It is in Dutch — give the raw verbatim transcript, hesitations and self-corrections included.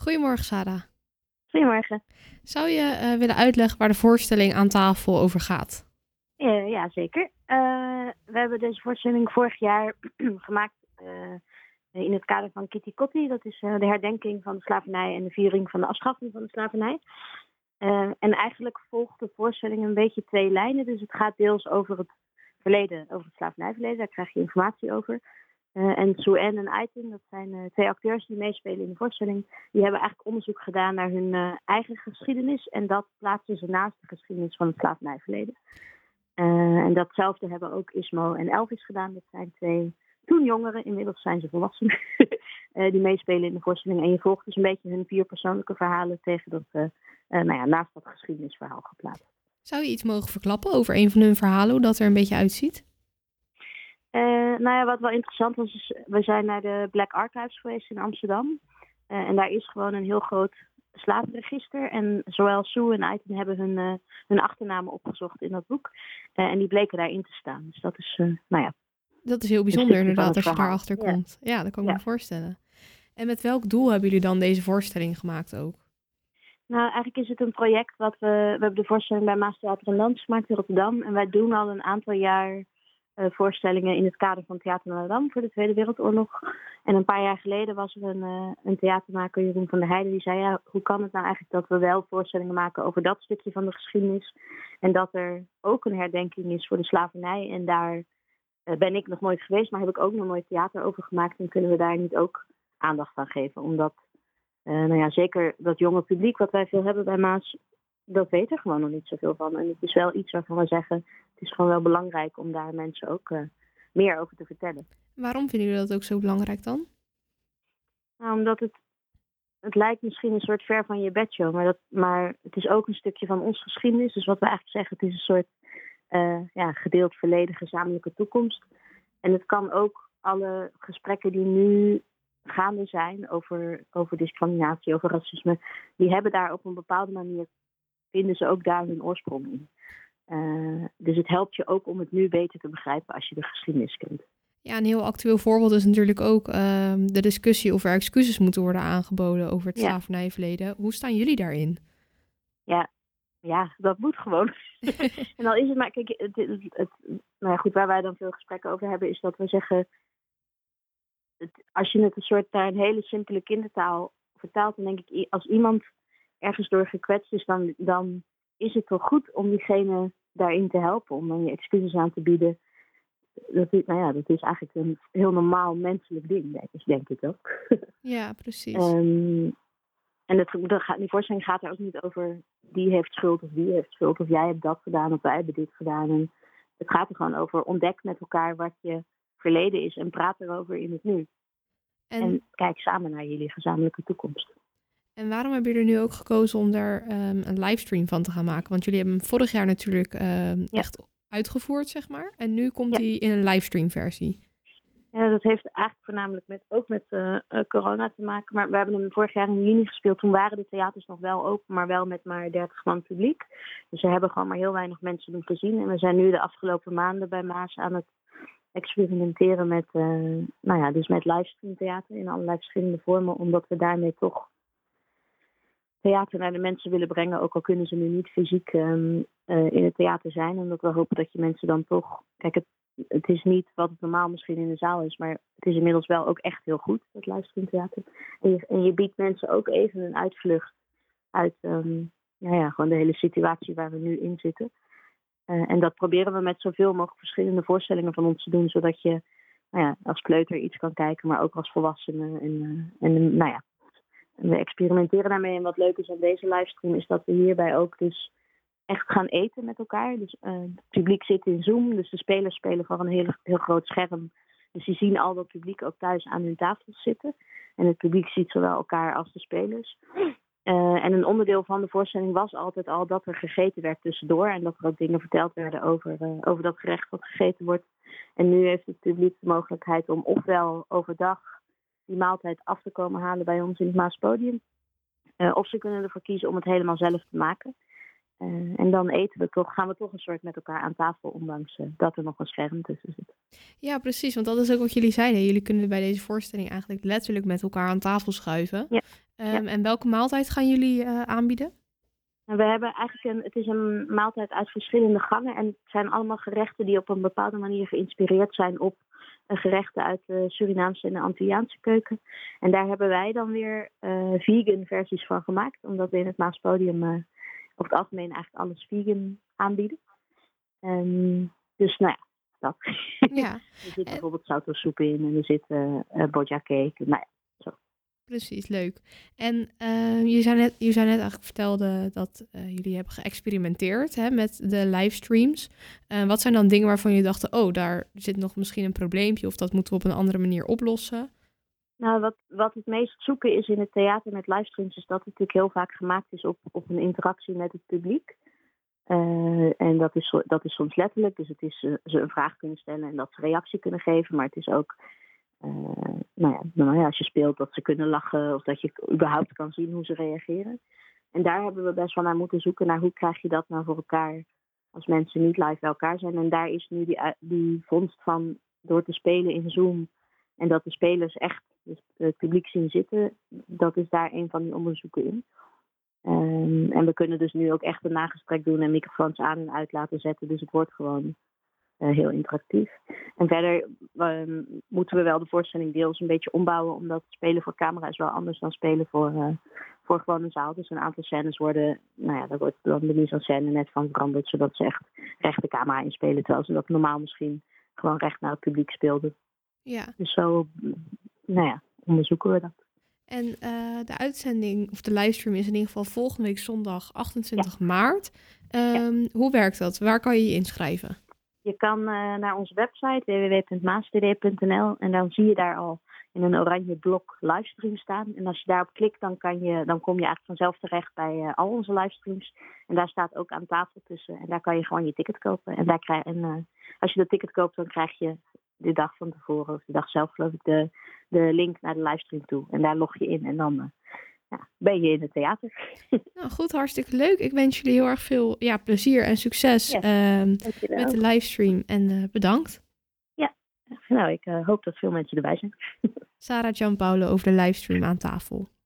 Goedemorgen, Sarah. Goedemorgen. Zou je eh, willen uitleggen waar de voorstelling aan tafel over gaat? Uh, ja, zeker. Uh, we hebben deze voorstelling vorig jaar gemaakt uh, in het kader van Kitty Kotti. Dat is uh, de herdenking van de slavernij en de viering van de afschaffing van de slavernij. Uh, en eigenlijk volgt de voorstelling een beetje twee lijnen. Dus het gaat deels over het verleden, over het slavernijverleden. Daar krijg je informatie over. Uh, en Sue-Ann en Aitin, dat zijn uh, twee acteurs die meespelen in de voorstelling. Die hebben eigenlijk onderzoek gedaan naar hun uh, eigen geschiedenis. En dat plaatsen ze naast de geschiedenis van het slavernijverleden. Uh, en datzelfde hebben ook Ismo en Elvis gedaan. Dat zijn twee toen jongeren, inmiddels zijn ze volwassenen, uh, die meespelen in de voorstelling. En je volgt dus een beetje hun vier persoonlijke verhalen tegen dat, uh, uh, nou ja, naast dat geschiedenisverhaal geplaatst. Zou je iets mogen verklappen over een van hun verhalen, hoe dat er een beetje uitziet? Uh, nou ja, wat wel interessant was, is, we zijn naar de Black Archives geweest in Amsterdam. Uh, en daar is gewoon een heel groot slavenregister. En zowel Sue en Aitin hebben hun, uh, hun achternamen opgezocht in dat boek. Uh, en die bleken daarin te staan. Dus dat is, uh, nou ja. Dat is heel bijzonder inderdaad, als je verhaal. daarachter Ja. komt. Ja, dat kan ik Ja. me voorstellen. En met welk doel hebben jullie dan deze voorstelling gemaakt ook? Nou, eigenlijk is het een project wat we... We hebben de voorstelling bij Maastheater en Dans gemaakt in Rotterdam. En wij doen al een aantal jaar uh, voorstellingen in het kader van Theater Rotterdam voor de Tweede Wereldoorlog. En een paar jaar geleden was er een, uh, een theatermaker, Jeroen van der Heijden, die zei, ja, hoe kan het nou eigenlijk dat we wel voorstellingen maken over dat stukje van de geschiedenis en dat er ook een herdenking is voor de slavernij. En daar uh, ben ik nog nooit geweest, maar heb ik ook nog nooit theater over gemaakt. En kunnen we daar niet ook aandacht aan geven, omdat uh, nou ja, zeker dat jonge publiek wat wij veel hebben bij Maas, dat weet er gewoon nog niet zoveel van. En het is wel iets waarvan we zeggen, het is gewoon wel belangrijk om daar mensen ook uh, meer over te vertellen. Waarom vinden jullie dat ook zo belangrijk dan? Nou, omdat het, het lijkt misschien een soort ver van je bedshow, maar, dat, maar het is ook een stukje van ons geschiedenis. Dus wat we eigenlijk zeggen, het is een soort uh, ja, gedeeld verleden, gezamenlijke toekomst. En het kan ook alle gesprekken die nu gaande zijn over, over discriminatie, over racisme, die hebben daar op een bepaalde manier, vinden ze ook daar hun oorsprong in. Uh, dus het helpt je ook om het nu beter te begrijpen als je de geschiedenis kent. Ja, een heel actueel voorbeeld is natuurlijk ook uh, de discussie of er excuses moeten worden aangeboden over het Ja. slavernijverleden. Hoe staan jullie daarin? Ja, ja, dat moet gewoon. En dan is het maar, kijk, het, het, het, nou ja, goed, waar wij dan veel gesprekken over hebben, is dat we zeggen, het, als je het een soort naar een hele simpele kindertaal vertaalt, dan denk ik, als iemand ergens door gekwetst is, dan, dan is het toch goed om diegene daarin te helpen, om dan je excuses aan te bieden. Dat is, nou ja, dat is eigenlijk een heel normaal menselijk ding, denk ik, denk ik ook. Ja, precies. Um, en het, de, die voorstelling gaat er ook niet over die heeft schuld of die heeft schuld of jij hebt dat gedaan of wij hebben dit gedaan. En het gaat er gewoon over ontdek met elkaar wat je verleden is en praat erover in het nu. En, en kijk samen naar jullie gezamenlijke toekomst. En waarom hebben jullie nu ook gekozen om daar um, een livestream van te gaan maken? Want jullie hebben hem vorig jaar natuurlijk um, ja. echt uitgevoerd, zeg maar. En nu komt hij ja. in een livestream versie. Ja, dat heeft eigenlijk voornamelijk met, ook met uh, uh, corona te maken. Maar we hebben hem vorig jaar in juni gespeeld. Toen waren de theaters nog wel open, maar wel met maar dertig man publiek. Dus we hebben gewoon maar heel weinig mensen doen gezien. En we zijn nu de afgelopen maanden bij Maas aan het experimenteren met, uh, nou ja, dus met livestream theater in allerlei verschillende vormen. Omdat we daarmee toch theater naar de mensen willen brengen. Ook al kunnen ze nu niet fysiek um, uh, in het theater zijn. Omdat we hopen dat je mensen dan toch... Kijk, het, het is niet wat het normaal misschien in de zaal is. Maar het is inmiddels wel ook echt heel goed, dat livestreamtheater. En je, en je biedt mensen ook even een uitvlucht uit um, ja, ja, gewoon de hele situatie waar we nu in zitten. Uh, en dat proberen we met zoveel mogelijk verschillende voorstellingen van ons te doen. Zodat je nou ja, als kleuter iets kan kijken, maar ook als volwassene. En, uh, en nou ja, we experimenteren daarmee. En wat leuk is aan deze livestream is dat we hierbij ook dus echt gaan eten met elkaar. Dus uh, het publiek zit in Zoom, dus de spelers spelen voor een heel, heel groot scherm. Dus die zien al dat publiek ook thuis aan hun tafels zitten. En het publiek ziet zowel elkaar als de spelers. Uh, en een onderdeel van de voorstelling was altijd al dat er gegeten werd tussendoor. En dat er ook dingen verteld werden over, uh, over dat gerecht wat gegeten wordt. En nu heeft het publiek de mogelijkheid om ofwel overdag die maaltijd af te komen halen bij ons in het Maaspodium. Uh, of ze kunnen ervoor kiezen om het helemaal zelf te maken. Uh, en dan eten we toch, gaan we toch een soort met elkaar aan tafel, ondanks uh, dat er nog een scherm tussen zit. Ja, precies, want dat is ook wat jullie zeiden. Jullie kunnen bij deze voorstelling eigenlijk letterlijk met elkaar aan tafel schuiven. Ja. Um, en welke maaltijd gaan jullie uh, aanbieden? En we hebben eigenlijk een, het is een maaltijd uit verschillende gangen. En het zijn allemaal gerechten die op een bepaalde manier geïnspireerd zijn op uh, gerechten uit de Surinaamse en de Antilliaanse keuken. En daar hebben wij dan weer uh, vegan versies van gemaakt. Omdat we in het Maaspodium uh, over het algemeen eigenlijk alles vegan aanbieden. Um, dus nou ja, dat. Ja. Er zit bijvoorbeeld zoutsoep in en er zit uh, uh, boja cake. Nou ja. Precies, leuk. En uh, je, zei net, je zei net eigenlijk vertelde dat uh, jullie hebben geëxperimenteerd hè, met de livestreams. Uh, wat zijn dan dingen waarvan je dacht, oh, daar zit nog misschien een probleempje of dat moeten we op een andere manier oplossen? Nou, wat, wat het meest zoeken is in het theater met livestreams is dat het natuurlijk heel vaak gemaakt is op, op een interactie met het publiek. Uh, en dat is, dat is soms letterlijk, dus het is uh, ze een vraag kunnen stellen en dat ze reactie kunnen geven, maar het is ook Uh, nou, ja, nou ja, als je speelt dat ze kunnen lachen of dat je überhaupt kan zien hoe ze reageren. En daar hebben we best wel naar moeten zoeken naar hoe krijg je dat nou voor elkaar als mensen niet live bij elkaar zijn. En daar is nu die, die vondst van door te spelen in Zoom en dat de spelers echt het publiek zien zitten, dat is daar een van die onderzoeken in. Um, en we kunnen dus nu ook echt een nagesprek doen en microfoons aan en uit laten zetten, dus het wordt gewoon Uh, heel interactief. En verder uh, moeten we wel de voorstelling deels een beetje ombouwen, omdat spelen voor camera is wel anders dan spelen voor, uh, voor gewoon een zaal. Dus een aantal scènes worden, nou ja, daar wordt dan de mise en scène net van veranderd, zodat ze echt recht de camera inspelen, terwijl ze dat normaal misschien gewoon recht naar het publiek speelden. Ja. Dus zo, nou ja, onderzoeken we dat. En uh, de uitzending, of de livestream is in ieder geval volgende week zondag achtentwintig ja. maart. Um, ja. Hoe werkt dat? Waar kan je je inschrijven? Je kan uh, naar onze website w w w punt maastd punt n l en dan zie je daar al in een oranje blok livestream staan. En als je daarop klikt, dan, kan je, dan kom je eigenlijk vanzelf terecht bij uh, al onze livestreams. En daar staat ook aan tafel tussen. En daar kan je gewoon je ticket kopen. En, daar krijg, en uh, als je dat ticket koopt, dan krijg je de dag van tevoren, of de dag zelf geloof ik, de, de link naar de livestream toe. En daar log je in en dan... Uh, Ja, ben je in het theater. Nou goed, hartstikke leuk. Ik wens jullie heel erg veel ja, plezier en succes ja, um, met de livestream. En uh, bedankt. Ja, nou ik uh, hoop dat veel mensen erbij zijn. Sarah Gianpaolo over de livestream aan tafel.